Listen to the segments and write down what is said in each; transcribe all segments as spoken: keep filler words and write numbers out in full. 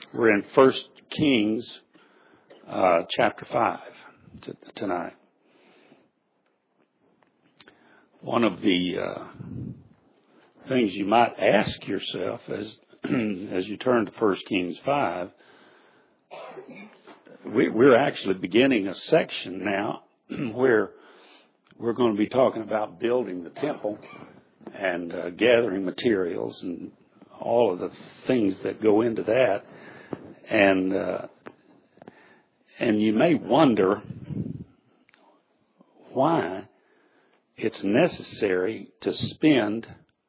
We're in First Kings uh, chapter five t- tonight. One of the uh, things you might ask yourself as as you turn to First Kings five, we, we're actually beginning a section now where we're going to be talking about building the temple and uh, gathering materials and all of the things that go into that. And uh, and you may wonder why it's necessary to spend.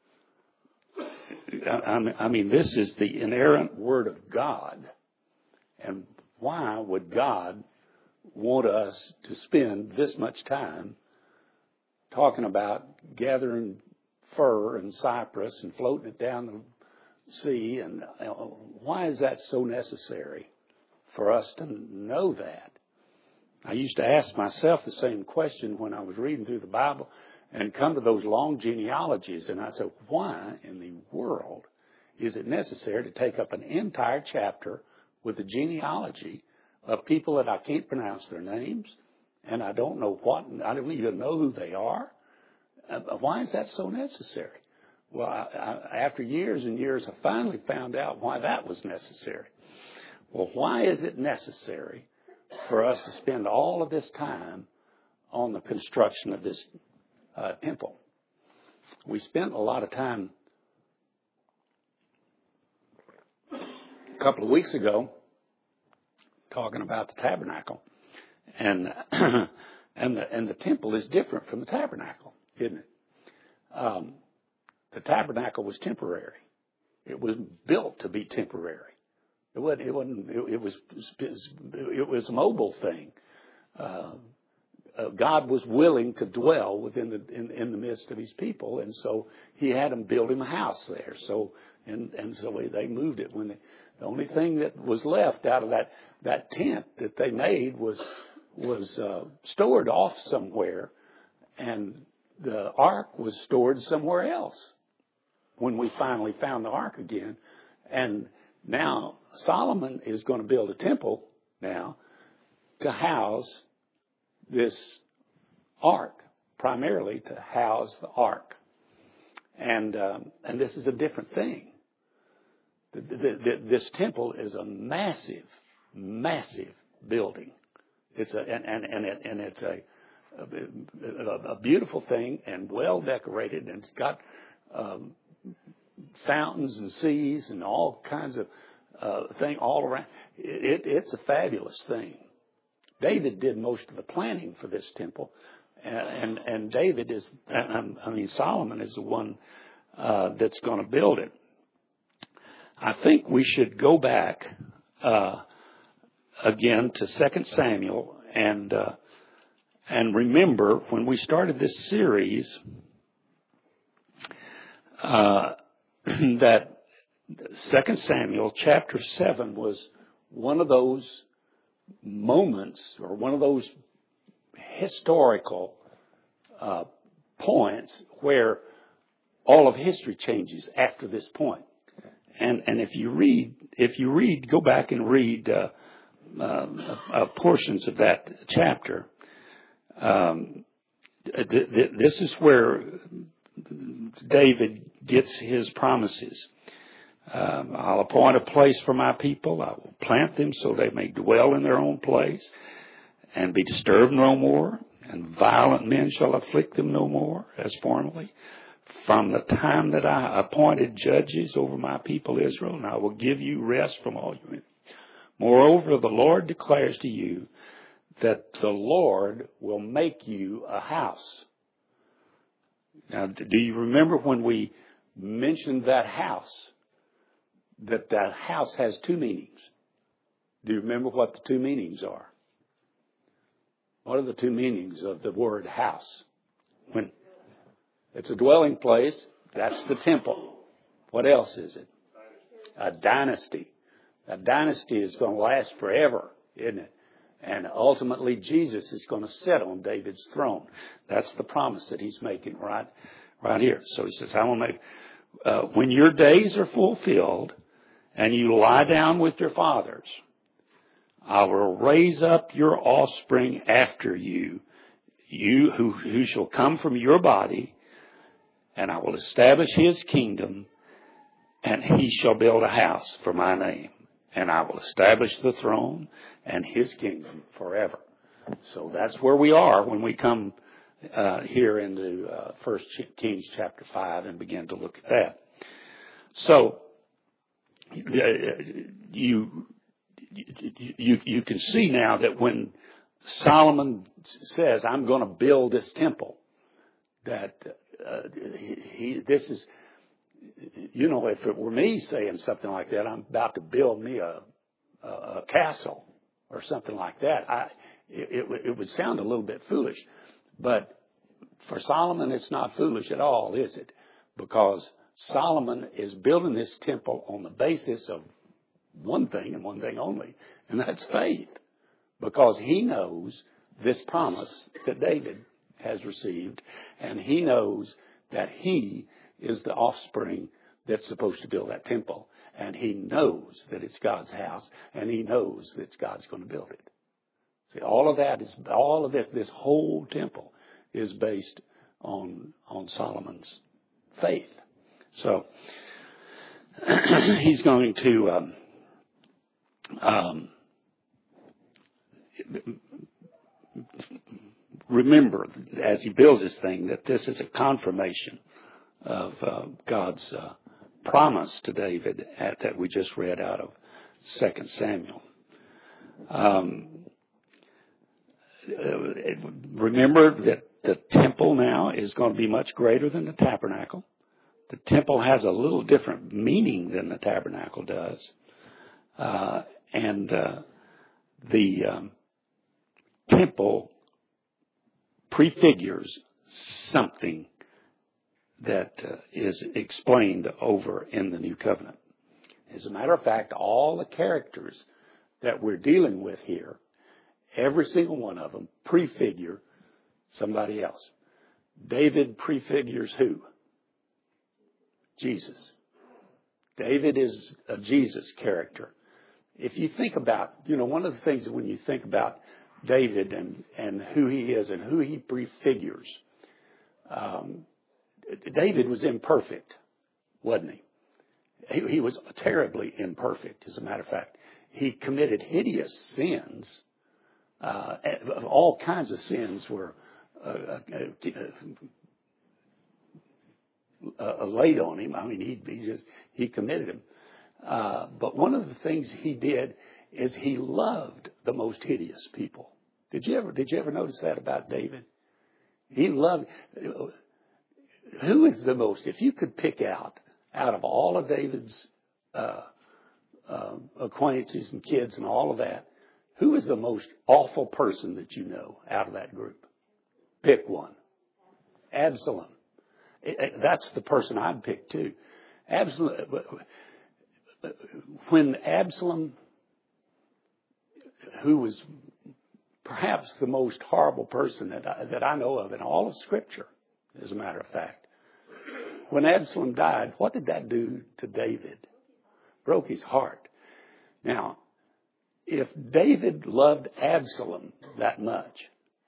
I, I mean, this is the inerrant Word of God. And why would God want us to spend this much time talking about gathering fir and cypress and floating it down the sea? And you know, why is that so necessary for us to know that? I used to ask myself the same question when I was reading through the Bible and come to those long genealogies, and I said, why in the world is it necessary to take up an entire chapter with the genealogy of people that I can't pronounce their names, and I don't know what, I don't even know who they are? Uh, why is that so necessary? Well, I, I, after years and years, I finally found out why that was necessary. Well, why is it necessary for us to spend all of this time on the construction of this uh, temple? We spent a lot of time a couple of weeks ago talking about the tabernacle, and and the and the temple is different from the tabernacle, isn't it? Um, The tabernacle was temporary. It was built to be temporary. It wasn't. It wasn't. It, it was. It was a mobile thing. Uh, uh, God was willing to dwell within the in, in the midst of His people, and so He had them build Him a house there. So and and so they moved it. When they, the only thing that was left out of that that tent that they made was was uh, stored off somewhere, and the ark was stored somewhere else when we finally found the ark again. And now Solomon is going to build a temple now to house this ark, primarily to house the ark. And um, and this is a different thing. The, the, the, this temple is a massive, massive building. It's a and and and, it, and it's a, a a beautiful thing and well decorated, and it's got um, fountains and seas and all kinds of uh, thing all around. It, it, it's a fabulous thing. David did most of the planning for this temple, and and, and David is, I mean Solomon is the one uh, that's going to build it. I think we should go back uh, again to Second Samuel and uh, and remember when we started this series. Uh, that Second Samuel chapter seven was one of those moments or one of those historical uh, points where all of history changes after this point. And and if you read, if you read, go back and read uh, uh, uh, portions of that chapter. Um, th- th- this is where David gets his promises. Um, I'll appoint a place for my people. I will plant them so they may dwell in their own place and be disturbed no more. And violent men shall afflict them no more as formerly. From the time that I appointed judges over my people Israel, and I will give you rest from all your enemies. Moreover, the Lord declares to you that the Lord will make you a house. Now, do you remember when we mentioned that house, that that house has two meanings? Do you remember what the two meanings are? What are the two meanings of the word house? When it's a dwelling place, that's the temple. What else is it? A dynasty. A dynasty is going to last forever, isn't it? And ultimately, Jesus is going to sit on David's throne. That's the promise that He's making right, right here. So He says, "I will make uh, when your days are fulfilled, and you lie down with your fathers, I will raise up your offspring after you, you who, who shall come from your body, and I will establish his kingdom, and he shall build a house for my name, and I will establish the throne and his kingdom forever. So that's where we are when we come uh, here into uh, First Kings chapter five and begin to look at that. So you you you can see now that when Solomon says, "I'm going to build this temple," that uh, he, he this is, you know, if it were me saying something like that, I'm about to build me a a, a castle or something like that. I it, it, it would sound a little bit foolish, but for Solomon, it's not foolish at all, is it? Because Solomon is building this temple on the basis of one thing and one thing only, and that's faith. Because he knows this promise that David has received, and he knows that he is the offspring that's supposed to build that temple. And he knows that it's God's house, and he knows that God's going to build it. See, all of that is, all of this, this whole temple is based on, on Solomon's faith. So, he's going to, um, um, remember as he builds this thing that this is a confirmation of uh, God's uh, promise to David at, that we just read out of Second Samuel. Um, remember that the temple now is going to be much greater than the tabernacle. The temple has a little different meaning than the tabernacle does. Uh, and uh, the um, temple prefigures something that uh, is explained over in the New Covenant. As a matter of fact, all the characters that we're dealing with here, every single one of them prefigure somebody else. David prefigures who? Jesus. David is a Jesus character. If you think about, you know, one of the things that when you think about David and, and who he is and who he prefigures, um, David was imperfect, wasn't he? he? He was terribly imperfect, as a matter of fact. He committed hideous sins. Uh, all kinds of sins were uh, uh, uh, laid on him. I mean, he, he just he committed them. Uh, but one of the things he did is he loved the most hideous people. Did you ever did you ever notice that about David? He loved. Who is the most? If you could pick out out of all of David's uh, uh, acquaintances and kids and all of that, who is the most awful person that you know out of that group? Pick one. Absalom. It, it, that's the person I'd pick too. Absalom. When Absalom, who was perhaps the most horrible person that I, that I know of in all of Scripture, as a matter of fact, when Absalom died, what did that do to David? Broke his heart. Now, if David loved Absalom that much,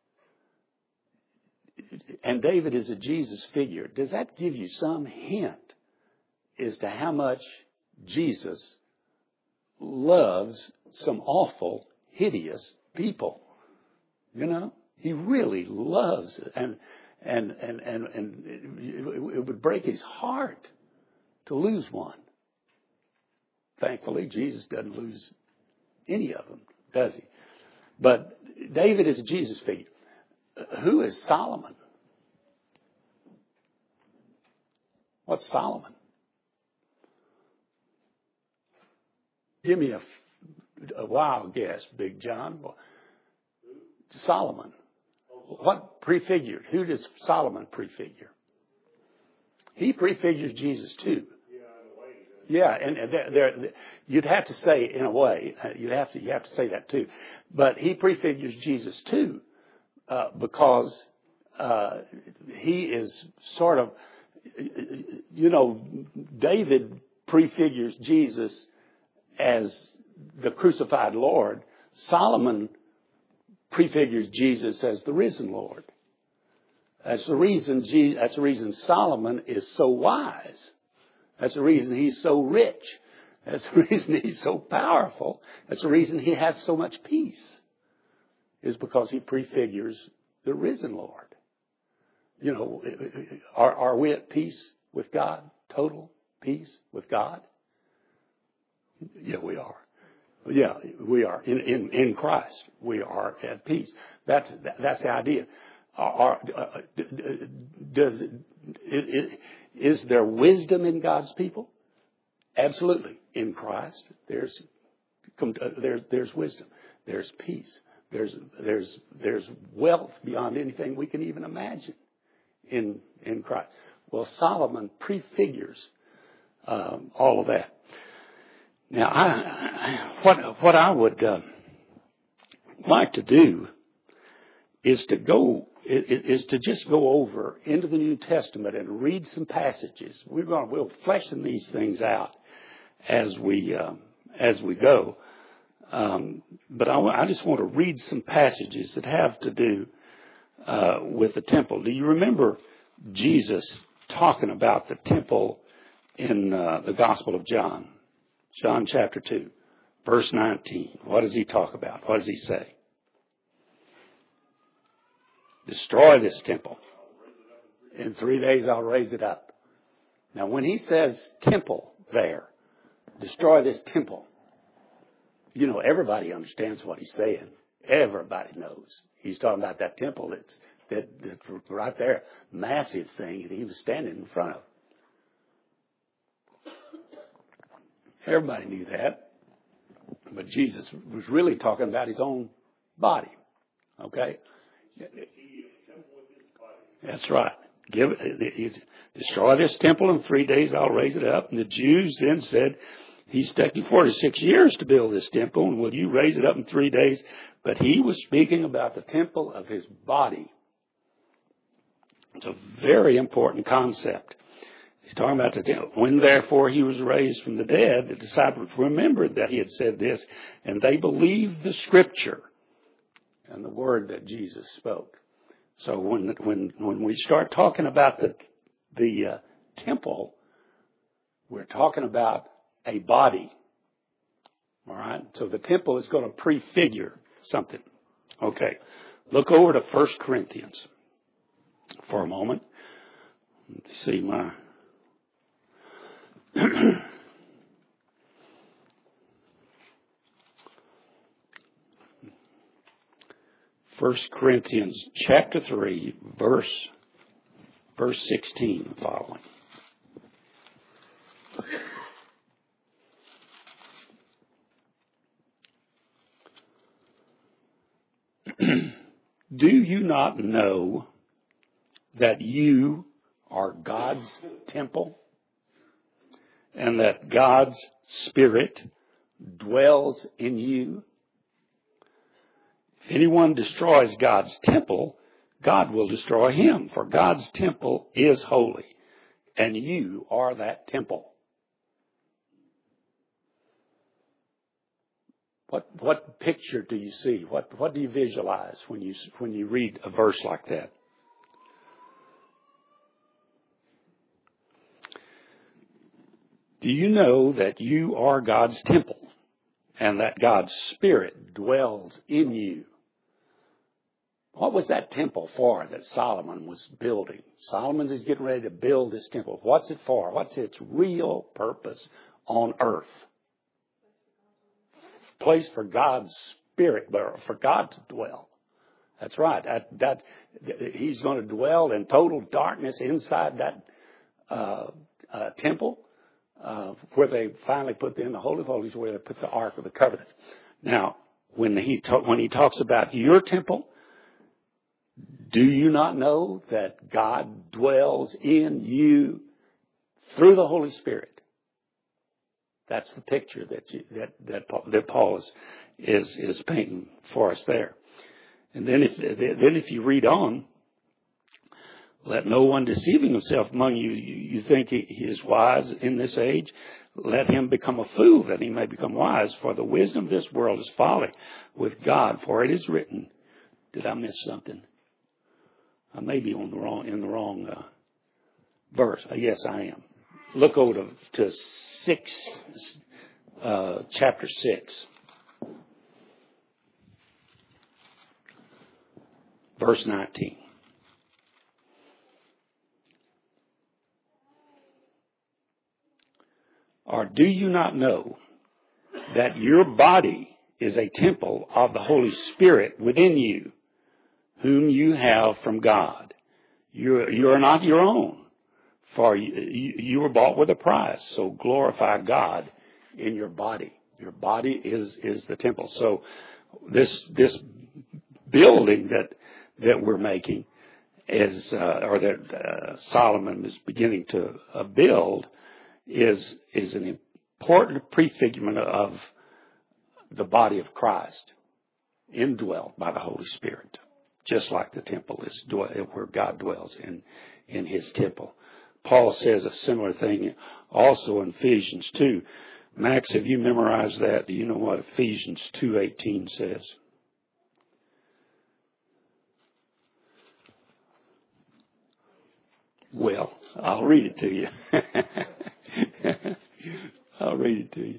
and David is a Jesus figure, does that give you some hint as to how much Jesus loves some awful, hideous people? You know, he really loves it. And, and, and, and, and it, it would break his heart to lose one. Thankfully, Jesus doesn't lose any of them, does he? But David is a Jesus figure. Who is Solomon? What's Solomon? Give me a, a wild guess, Big John. Solomon. What prefigured? Who does Solomon prefigure? He prefigures Jesus too. Yeah, and there, there, you'd have to say in a way, you have to you have to say that too. But he prefigures Jesus too, uh, because uh, he is sort of, you know, David prefigures Jesus as the crucified Lord, Solomon prefigures Jesus as the risen Lord. That's the reason. Je- that's the reason Solomon is so wise. That's the reason he's so rich. That's the reason he's so powerful. That's the reason he has so much peace. Is because he prefigures the risen Lord. You know, are, are we at peace with God? Total peace with God? Yeah, we are. Yeah, we are. In, in, in Christ, we are at peace. That's, that's the idea. Are, uh, does, it, it, is there wisdom in God's people? Absolutely. In Christ, there's, there, there's wisdom. There's peace. There's, there's, there's wealth beyond anything we can even imagine in, in Christ. Well, Solomon prefigures um, all of that. Now, I, what, what I would uh, like to do is to go, is to just go over into the New Testament and read some passages. We're going to, we'll fleshing these things out as we, uh, as we go. Um, but I, I just want to read some passages that have to do uh, with the temple. Do you remember Jesus talking about the temple in uh, the Gospel of John? John chapter two, verse nineteen. What does he talk about? What does he say? Destroy this temple. In three days I'll raise it up. Now when he says temple there, destroy this temple, you know, everybody understands what he's saying. Everybody knows. He's talking about that temple that's, that, that's right there, massive thing that he was standing in front of. Everybody knew that. But Jesus was really talking about his own body. Okay? That's right. Give it, destroy this temple in three days, I'll raise it up. And the Jews then said, he's taken forty-six years to build this temple, and will you raise it up in three days? But he was speaking about the temple of his body. It's a very important concept. He's talking about the temple. When therefore he was raised from the dead, the disciples remembered that he had said this, and they believed the scripture and the word that Jesus spoke. So when when when we start talking about the the uh, temple, we're talking about a body. All right? So the temple is going to prefigure something. Okay. Look over to First Corinthians for a moment. Let's see my... First Corinthians chapter three, verse, verse sixteen and following. Do you not know that you are God's temple and that God's Spirit dwells in you? If anyone destroys God's temple, God will destroy him, for God's temple is holy, and you are that temple. What what picture do you see? What what do you visualize when you when you read a verse like that? Do you know that you are God's temple and that God's Spirit dwells in you? What was that temple for that Solomon was building? Solomon is getting ready to build this temple. What's it for? What's its real purpose on earth? Place for God's Spirit, for God to dwell. That's right. That, that he's going to dwell in total darkness inside that uh, uh, temple, uh, where they finally put in the Holy of Holies, where they put the Ark of the Covenant. Now, when he ta- when he talks about your temple, do you not know that God dwells in you through the Holy Spirit? That's the picture that you, that that Paul, that Paul is, is is painting for us there. And then if then if you read on, Let no one deceiving himself among you. You, you think he, he is wise in this age? Let him become a fool that he may become wise. For the wisdom of this world is folly with God. For it is written. Did I miss something? I may be on the wrong in the wrong uh, verse. Uh, yes, I am. Look over to, to six, uh, chapter six, verse nineteen. Or do you not know that your body is a temple of the Holy Spirit within you, whom you have from God? You you are not your own, for you, you, you were bought with a price. So glorify God in your body. Your body is is the temple. So this this building that that we're making is, uh, or that uh, Solomon is beginning to uh, build, is is an important prefigurement of the body of Christ, indwelt by the Holy Spirit, just like the temple is where God dwells in in His temple. Paul says a similar thing also in Ephesians two. Max, have you memorized that? Do you know what Ephesians two eighteen says? Well, I'll read it to you. I'll read it to you.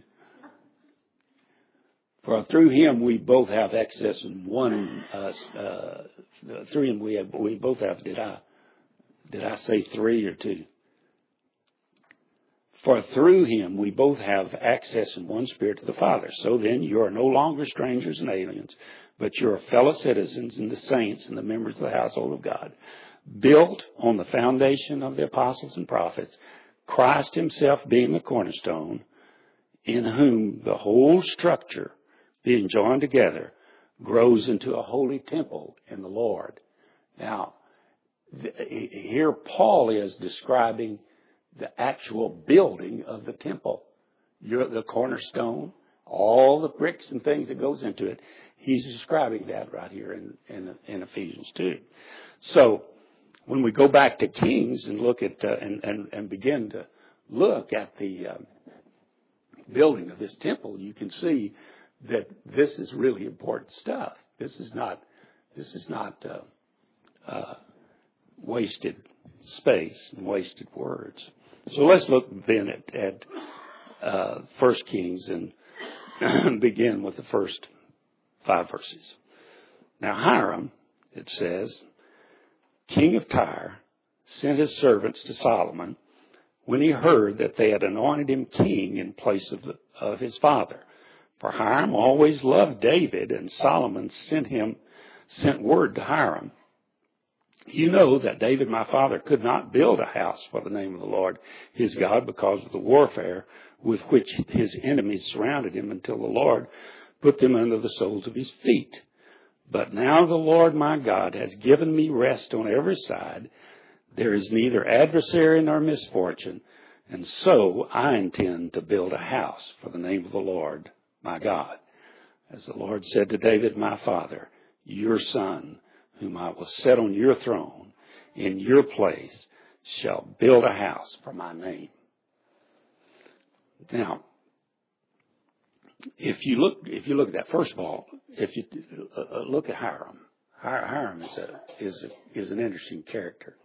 For through Him we both have access in one. Uh, uh, through Him we have. We both have. Did I? Did I say three or two? For through Him we both have access in one Spirit to the Father. So then you are no longer strangers and aliens, but you are fellow citizens and the saints and the members of the household of God, built on the foundation of the apostles and prophets, Christ Himself being the cornerstone, in whom the whole structure, being joined together, grows into a holy temple in the Lord. Now, th- here Paul is describing the actual building of the temple. You're the cornerstone, all the bricks and things that goes into it. He's describing that right here in, in, in Ephesians two. So, when we go back to Kings and look at uh, and, and and begin to look at the uh, building of this temple, you can see that this is really important stuff. This is not this is not uh, uh, wasted space and wasted words. So let's look then at, at uh, First Kings and begin with the first five verses. Now Hiram, it says, king of Tyre, sent his servants to Solomon when he heard that they had anointed him king in place of, the, of his father. For Hiram always loved David, and Solomon sent him sent word to Hiram, you know that David my father could not build a house for the name of the Lord his God because of the warfare with which his enemies surrounded him, until the Lord put them under the soles of his feet. But now the Lord my God has given me rest on every side. There is neither adversary nor misfortune, and so I intend to build a house for the name of the Lord my God. As the Lord said to David my father, your son, whom I will set on your throne in your place, shall build a house for my name. Now, if you look, if you look at that, first of all, if you uh, look at Hiram, Hiram is a, is a, is an interesting character.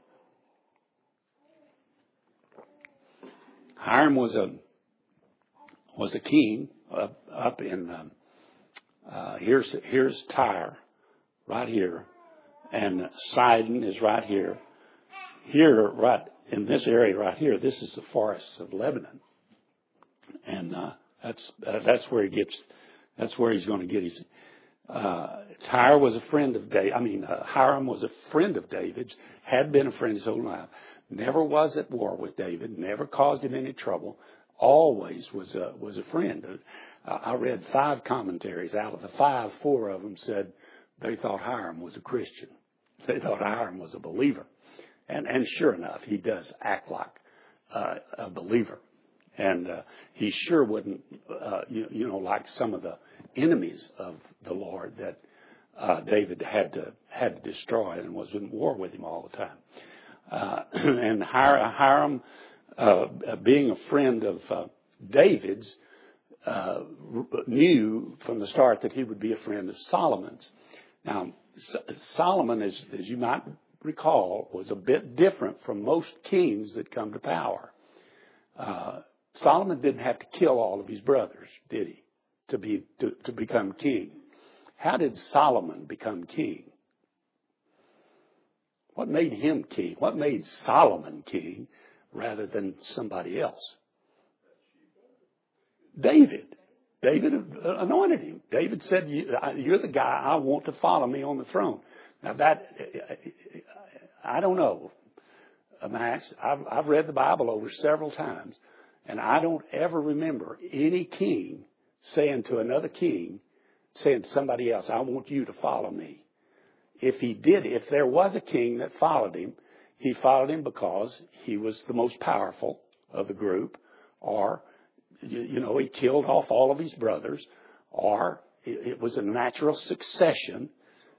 Hiram was a was a king up, up in um, uh, here's here's Tyre, right here. And Sidon is right here. Here, right in this area right here, this is the forests of Lebanon. And uh, that's uh, that's where he gets, that's where he's going to get his. Uh, Tyre was a friend of David. I mean, uh, Hiram was a friend of David's, had been a friend his whole life. Never was at war with David, never caused him any trouble. Always was a, was a friend. Uh, I read five commentaries. Out of the five, four of them said they thought Hiram was a Christian. They thought Hiram was a believer. And and sure enough, he does act like uh, a believer. And uh, he sure wouldn't, uh, you, you know, like some of the enemies of the Lord that uh, David had to had to destroy and was in war with him all the time. Uh, and Hiram, uh, being a friend of uh, David's, uh, knew from the start that he would be a friend of Solomon's. Now, Solomon, as, as you might recall, was a bit different from most kings that come to power. Uh, Solomon didn't have to kill all of his brothers, did he, to be to, to become king? How did Solomon become king? What made him king? What made Solomon king rather than somebody else? David. David anointed him. David said, "You're the guy I want to follow me on the throne." Now that, I don't know, Max. I've, I've read the Bible over several times, and I don't ever remember any king saying to another king, saying to somebody else, "I want you to follow me." If he did, if there was a king that followed him, he followed him because he was the most powerful of the group, or, you, you know, he killed off all of his brothers, or it, it was a natural succession,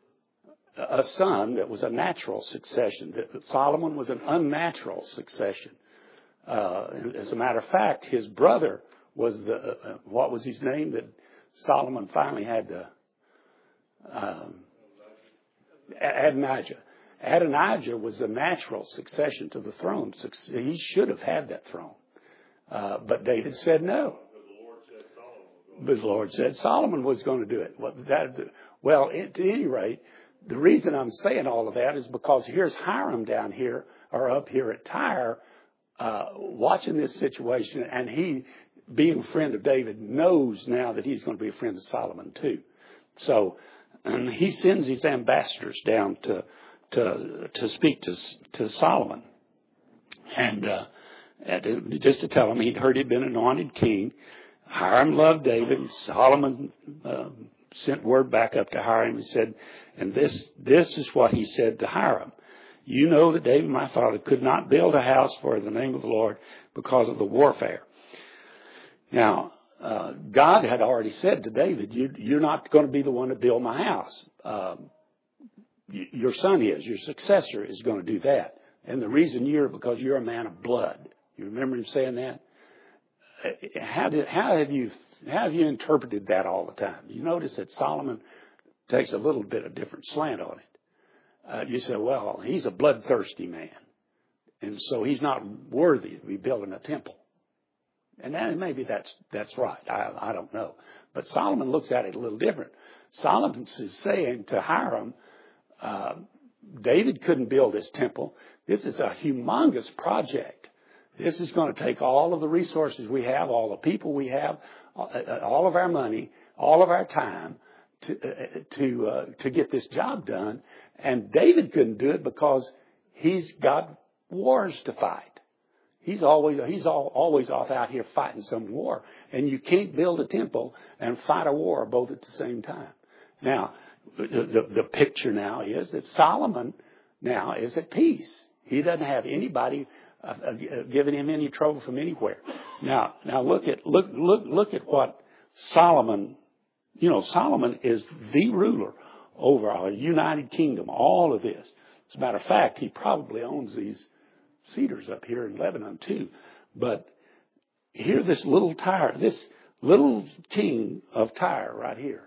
a son that was a natural succession. Solomon was an unnatural succession. Uh, as a matter of fact, his brother was the, uh, what was his name that Solomon finally had to, um, Adonijah. Adonijah was the natural succession to the throne. He should have had that throne. Uh, but David said no. But the Lord said Solomon was going to do it. Well, that, well, at any rate, the reason I'm saying all of that is because here's Hiram down here, or up here at Tyre, uh, watching this situation, and he, being a friend of David, knows now that he's going to be a friend of Solomon too. So and he sends his ambassadors down to to to speak to to Solomon, and uh, just to tell him he'd heard he'd been anointed king. Hiram loved David. Solomon uh, sent word back up to Hiram and said, and this this is what he said to Hiram: "You know that David, my father, could not build a house for the name of the Lord because of the warfare." Now, Uh, God had already said to David, you, you're not going to be the one to build my house. Uh, y- your son is, your successor is going to do that. And the reason you're, because you're a man of blood. You remember him saying that? How did, how have you, how have you interpreted that all the time? You notice that Solomon takes a little bit of different slant on it. Uh, you say, well, he's a bloodthirsty man, and so he's not worthy to be building a temple. And then maybe that's that's right. I, I don't know. But Solomon looks at it a little different. Solomon is saying to Hiram, uh, David couldn't build this temple. This is a humongous project. This is going to take all of the resources we have, all the people we have, all of our money, all of our time to uh, to uh, to get this job done. And David couldn't do it because he's got wars to fight. He's always he's all, always off out here fighting some war, and you can't build a temple and fight a war both at the same time. Now, the, the, the picture now is that Solomon now is at peace. He doesn't have anybody uh, uh, giving him any trouble from anywhere. Now, now look at look look look at what Solomon. You know, Solomon is the ruler over our United Kingdom. All of this. As a matter of fact, he probably owns these cedars up here in Lebanon too. But here, this little Tyre, this little king of Tyre right here.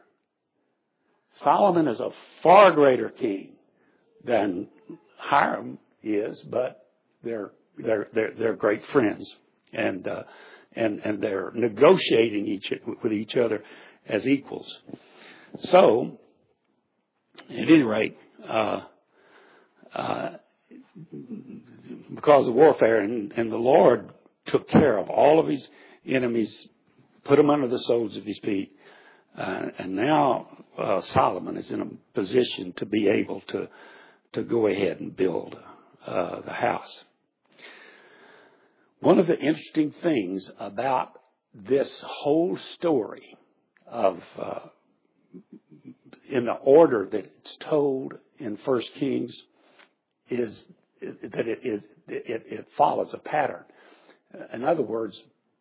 Solomon is a far greater king than Hiram is, but they're they're they're, they're great friends, and uh, and and they're negotiating each with each other as equals. So, at any rate, uh, uh, because of warfare, and, and the Lord took care of all of his enemies, put them under the soles of his feet, uh, and now uh, Solomon is in a position to be able to to go ahead and build uh, the house. One of the interesting things about this whole story of uh, in the order that it's told in First Kings is that it is it, it follows a pattern. In other words,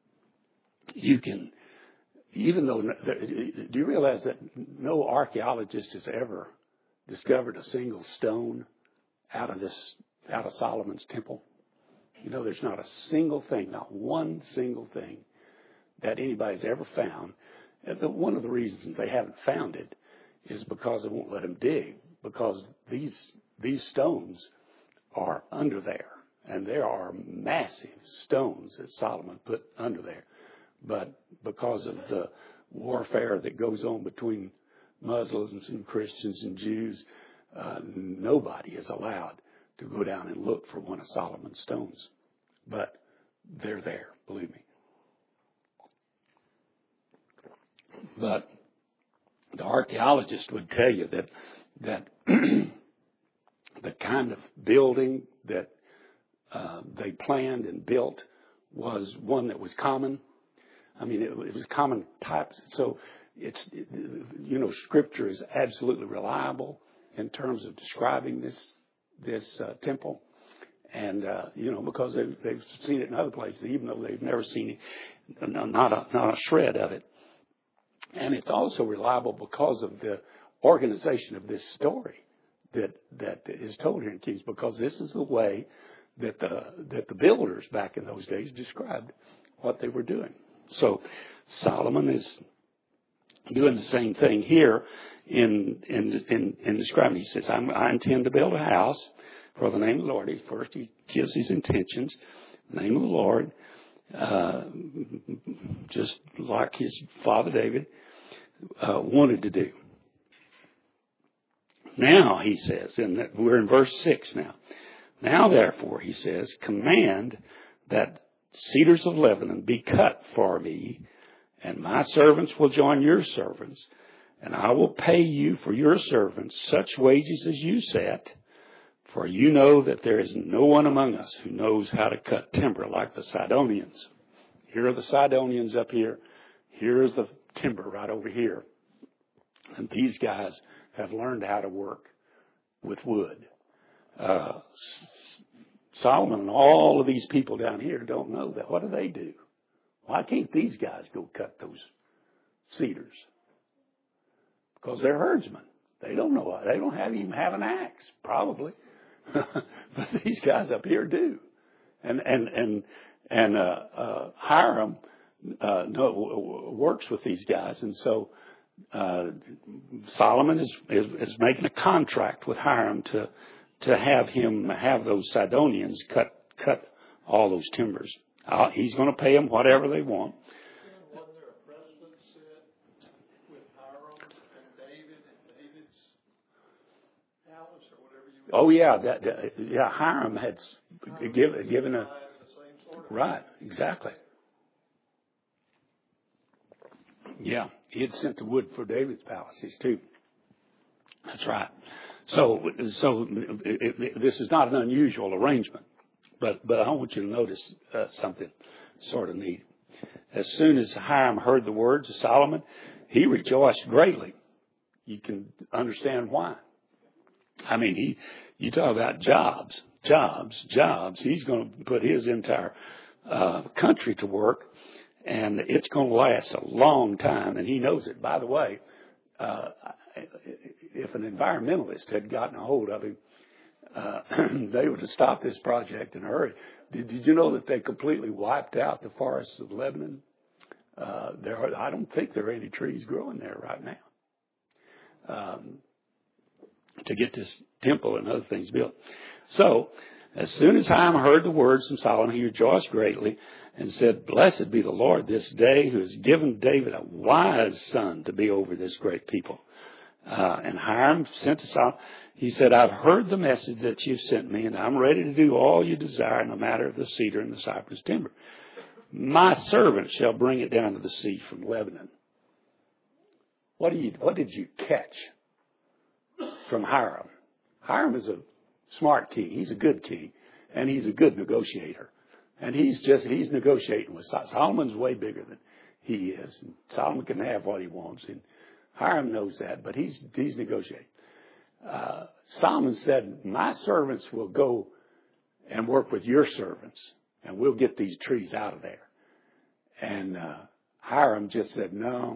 you can, even though, do you realize that no archaeologist has ever discovered a single stone out of this out of Solomon's temple? You know, there's not a single thing, not one single thing that anybody's ever found. One of the reasons they haven't found it is because they won't let them dig, because these these stones are under there, and there are massive stones that Solomon put under there. But because of the warfare that goes on between Muslims and Christians and Jews, uh, nobody is allowed to go down and look for one of Solomon's stones. But they're there, believe me. But the archaeologist would tell you that that the kind of building that uh, they planned and built was one that was common. I mean, it, it was common type. So it's, you know, Scripture is absolutely reliable in terms of describing this this uh, temple. And, uh, you know, because they've, they've seen it in other places, even though they've never seen it, not a, not a shred of it. And it's also reliable because of the organization of this story that that is told here in Kings, because this is the way that the that the builders back in those days described what they were doing. So Solomon is doing the same thing here in in in, in describing. He says, I'm, I intend to build a house for the name of the Lord. He first he gives his intentions, name of the Lord, uh, just like his father David uh, wanted to do. Now, he says, and we're in verse six now. Now, therefore, he says, command that cedars of Lebanon be cut for me, and my servants will join your servants, and I will pay you for your servants such wages as you set, for you know that there is no one among us who knows how to cut timber like the Sidonians. Here are the Sidonians up here. Here is the timber right over here. And these guys have learned how to work with wood. Uh, Solomon and all of these people down here don't know that. What do they do? Why can't these guys go cut those cedars? Because they're herdsmen. They don't know. They don't have, even have an axe, probably. But these guys up here do. And and and and uh, uh, Hiram uh, no, works with these guys, and so uh, Solomon is, is is making a contract with Hiram to to have him have those Sidonians cut cut all those timbers. Uh, he's going to pay them whatever they want. Wasn't there a precedent set with Hiram and David and David's palace or whatever you would Oh yeah, that, that, yeah. Hiram had given given a sort of right, exactly. Yeah, he had sent the wood for David's palaces too. That's right. So, so it, it, this is not an unusual arrangement, but but I want you to notice uh, something sort of neat. As soon as Hiram heard the words of Solomon, he rejoiced greatly. You can understand why. I mean, he, you talk about jobs, jobs, jobs. He's going to put his entire uh, country to work, and it's going to last a long time, and he knows it. By the way, uh, if an environmentalist had gotten a hold of him, uh, they would have stopped this project in a hurry. Did, did you know that they completely wiped out the forests of Lebanon? Uh, there are, I don't think there are any trees growing there right now. Um, to get this temple and other things built. So, as soon as Hiram heard the words from Solomon, he rejoiced greatly and said, Blessed be the Lord this day, who has given David a wise son to be over this great people. Uh, and Hiram sent to Solomon, he said, I've heard the message that you've sent me, and I'm ready to do all you desire in the matter of the cedar and the cypress timber. My servant shall bring it down to the sea from Lebanon. What do you, what did you catch from Hiram? Hiram is a smart king. He's a good king, and he's a good negotiator. And he's just, he's negotiating with Solomon. Solomon's way bigger than he is. And Solomon can have what he wants. And Hiram knows that, but he's, he's negotiating. Uh, Solomon said, my servants will go and work with your servants, and we'll get these trees out of there. And uh, Hiram just said, no,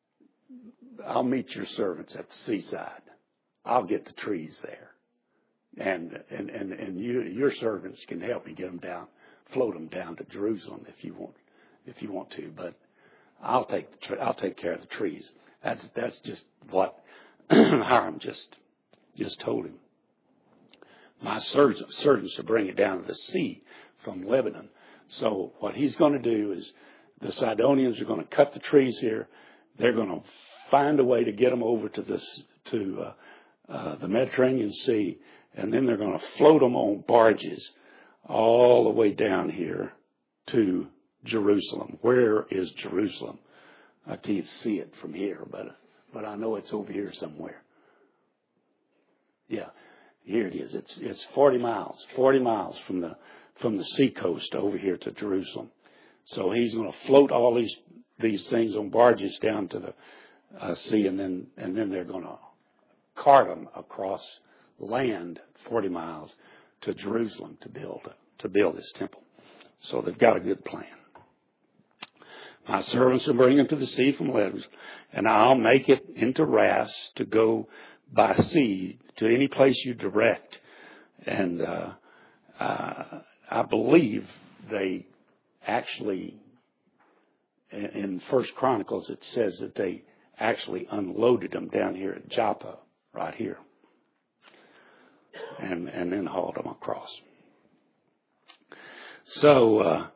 I'll meet your servants at the seaside. I'll get the trees there. and and and, and you, your servants can help me get them down, float them down to Jerusalem if you want, if you want to. But I'll take the tre- I'll take care of the trees. That's that's just what Hiram just just told him. My servants servants to bring it down to the sea from Lebanon. So what he's going to do is the Sidonians are going to cut the trees here. They're going to find a way to get them over to this to uh, uh, the Mediterranean Sea, and then they're going to float them on barges all the way down here to Jerusalem. Where is Jerusalem? I can't see it from here, but but I know it's over here somewhere. Yeah, here it is. It's it's forty miles, forty miles from the from the seacoast over here to Jerusalem. So he's going to float all these these things on barges down to the uh, sea, and then and then they're going to cart them across land forty miles to Jerusalem to build to build this temple. So they've got a good plan. My servants will bring them to the sea from Lebanon, and I'll make it into rafts to go by sea to any place you direct. And uh, uh, I believe they actually, in First Chronicles, it says that they actually unloaded them down here at Joppa, right here, and and then hauled them across. So, uh,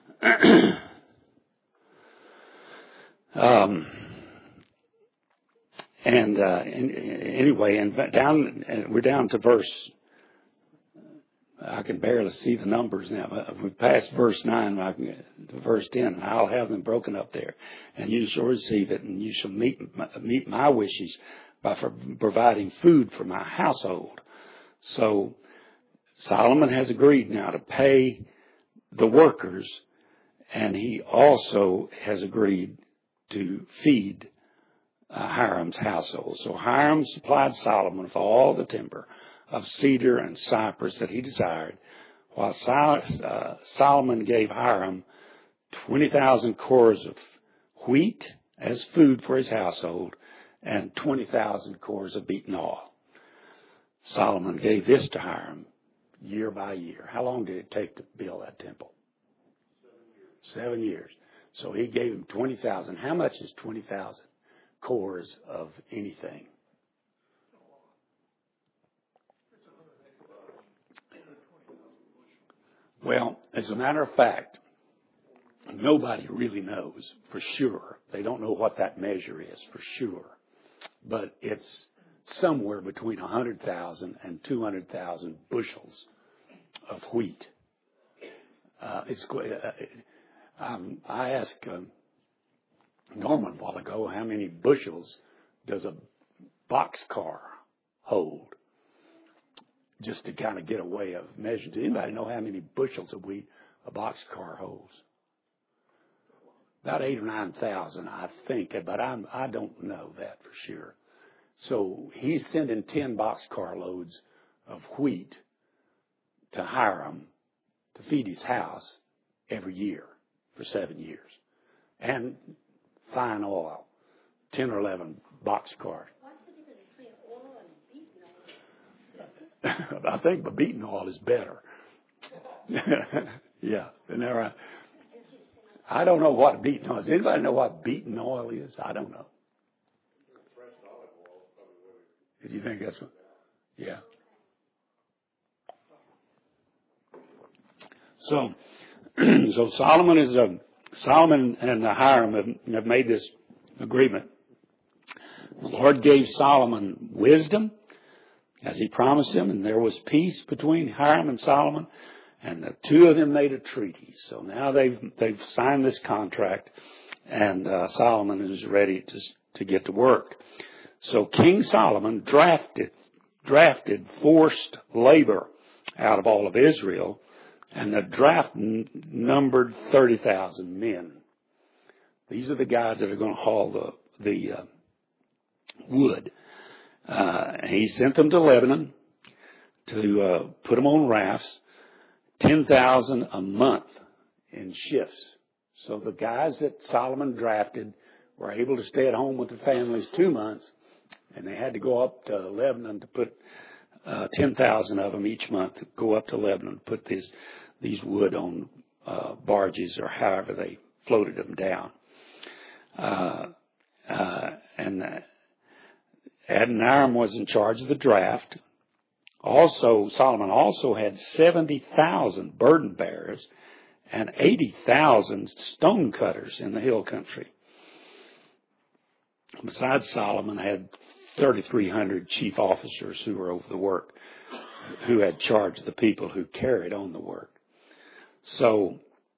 um, and, uh, and anyway, and down we're down to verse. I can barely see the numbers now. If we pass verse nine, I can to verse ten. I'll have them broken up there, and you shall receive it, and you shall meet meet my wishes by for providing food for my household. So Solomon has agreed now to pay the workers, and he also has agreed to feed uh, Hiram's household. So Hiram supplied Solomon with all the timber of cedar and cypress that he desired, while Sol- uh, Solomon gave Hiram twenty thousand cores of wheat as food for his household and twenty thousand cores of beaten oil. Solomon gave this to Hiram year by year. How long did it take to build that temple? Seven years. Seven years. So he gave him twenty thousand. How much is twenty thousand cores of anything? Well, as a matter of fact, nobody really knows for sure. They don't know what that measure is for sure. But it's somewhere between one hundred thousand and two hundred thousand bushels of wheat. Uh, it's uh, um, I asked uh, Norman a while ago, how many bushels does a boxcar hold? Just to kind of get a way of measuring. Does anybody know how many bushels of wheat a boxcar holds? About eight or nine thousand, I think, but I'm, I don't know that for sure. So he's sending ten boxcar loads of wheat to Hiram to feed his house every year for seven years. And fine oil, ten or eleven boxcars. I think the beaten oil is better. Yeah. And there I, I don't know what beaten oil is. Does anybody know what beaten oil is? I don't know. Did you think that's what? Yeah. So, so Solomon is a, Solomon and Hiram have, have made this agreement. The Lord gave Solomon wisdom, as he promised him, and there was peace between Hiram and Solomon, and the two of them made a treaty. So now they've they've signed this contract, and uh, Solomon is ready to to get to work. So King Solomon drafted drafted forced labor out of all of Israel, and the draft n- numbered thirty thousand men. These are the guys that are going to haul the the uh, wood. Uh, he sent them to Lebanon to uh, put them on rafts, ten thousand a month in shifts. So the guys that Solomon drafted were able to stay at home with their families two months, and they had to go up to Lebanon to put uh, ten thousand of them each month go up to Lebanon, put these these wood on uh, barges or however they floated them down. Uh, uh, and uh, Adoniram was in charge of the draft. Also, Solomon also had seventy thousand burden bearers and eighty thousand stone cutters in the hill country. Besides Solomon, had thirty-three hundred chief officers who were over the work, who had charge of the people who carried on the work. So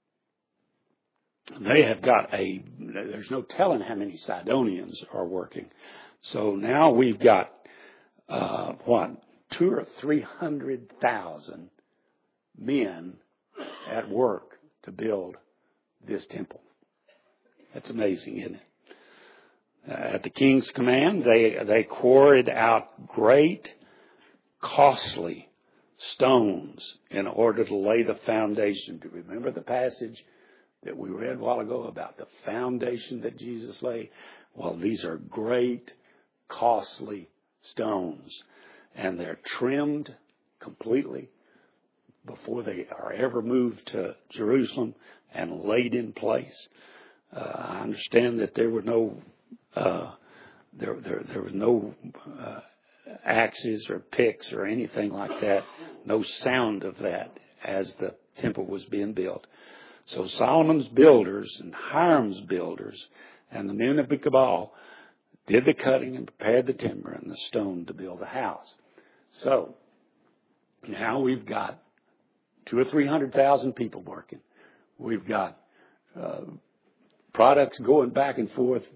they have got a, there's no telling how many Sidonians are working. So now we've got, uh, what, two or three hundred thousand men at work to build this temple. That's amazing, isn't it? Uh, at the king's command, they, they quarried out great, costly stones in order to lay the foundation. Do you remember the passage that we read a while ago about the foundation that Jesus laid? Well, these are great, costly stones, and they're trimmed completely before they are ever moved to Jerusalem and laid in place. Uh, I understand that there were no uh, there, there there was no uh, axes or picks or anything like that. No sound of that as the temple was being built. So Solomon's builders and Hiram's builders and the men of Cabal did the cutting and prepared the timber and the stone to build the house. So now we've got two or three hundred thousand people working. We've got uh, products going back and forth.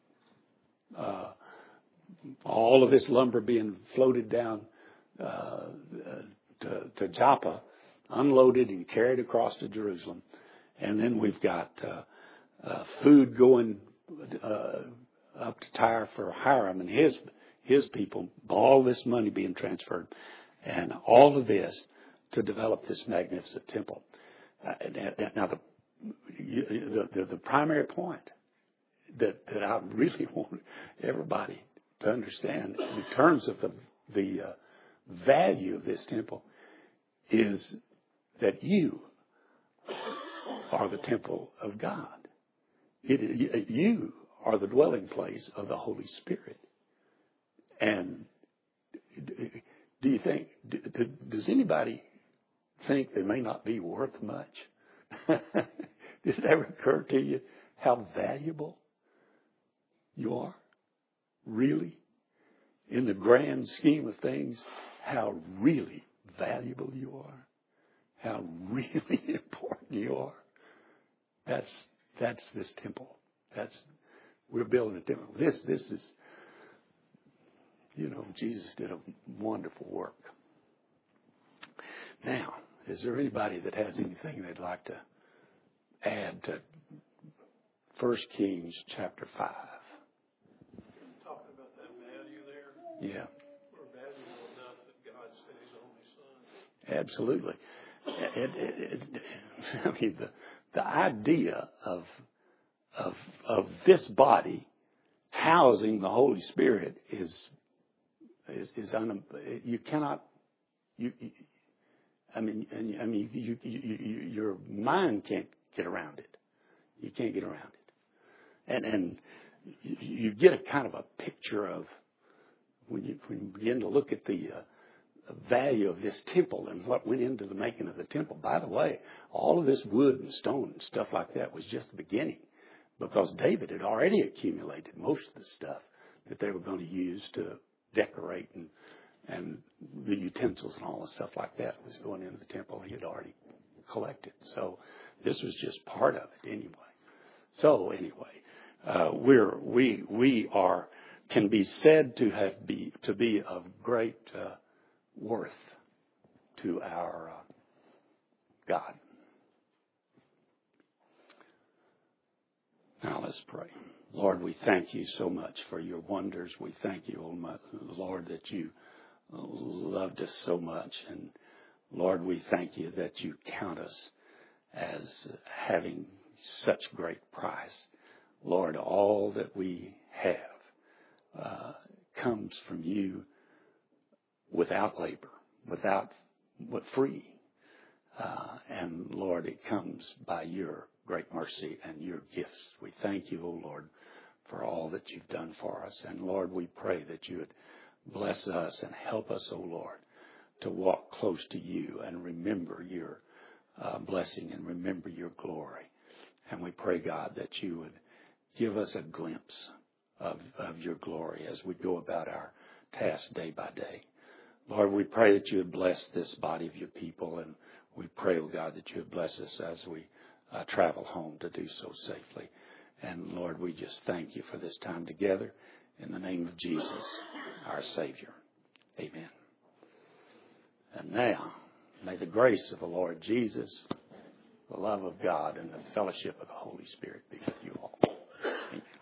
Uh, all of this lumber being floated down uh, to, to Joppa, unloaded and carried across to Jerusalem. And then we've got uh, uh, food going uh, up to Tyre for Hiram and his his people. All this money being transferred, and all of this to develop this magnificent temple. Uh, now, the, the the the primary point that that I really want everybody to understand in terms of the the uh, value of this temple is that you are the temple of God. It, you are the dwelling place of the Holy Spirit. And do you think, does anybody think they may not be worth much? Does it ever occur to you how valuable you are? Really? In the grand scheme of things, how really valuable you are? How really important you are? That's that's this temple. That's we're building a temple. This this is, you know, Jesus did a wonderful work. Now, is there anybody that has anything they'd like to add to First Kings chapter five? Talking about that value there. Yeah. Or valuable enough that God sent His only Son. Absolutely. It, it, it, I mean, the the idea of of of this body housing the Holy Spirit is is is un, you cannot you, you I mean and I mean you, you, you your mind can't get around it. You can't get around it, and and you, you get a kind of a picture of when you when you begin to look at the uh, value of this temple and what went into the making of the temple. By the way, all of this wood and stone and stuff like that was just the beginning, because David had already accumulated most of the stuff that they were going to use to decorate, and and the utensils and all the stuff like that was going into the temple. He had already collected. So this was just part of it anyway. So anyway, uh, we're we we are can be said to have be to be of great uh, worth to our uh, God. Now let's pray. Lord, we thank you so much for your wonders. We thank you, oh my, Lord, that you loved us so much. And Lord, we thank you that you count us as having such great price. Lord, all that we have uh, comes from you without labor, without, with free. Uh, and Lord, it comes by your great mercy and your gifts. We thank you, O Lord, for all that you've done for us. And Lord, we pray that you would bless us and help us, O Lord, to walk close to you and remember your uh, blessing and remember your glory. And we pray, God, that you would give us a glimpse of, of your glory as we go about our task day by day. Lord, we pray that you would bless this body of your people, and we pray, oh God, that you would bless us as we uh, travel home to do so safely. And Lord, we just thank you for this time together. In the name of Jesus, our Savior. Amen. And now, may the grace of the Lord Jesus, the love of God, and the fellowship of the Holy Spirit be with you all. Amen.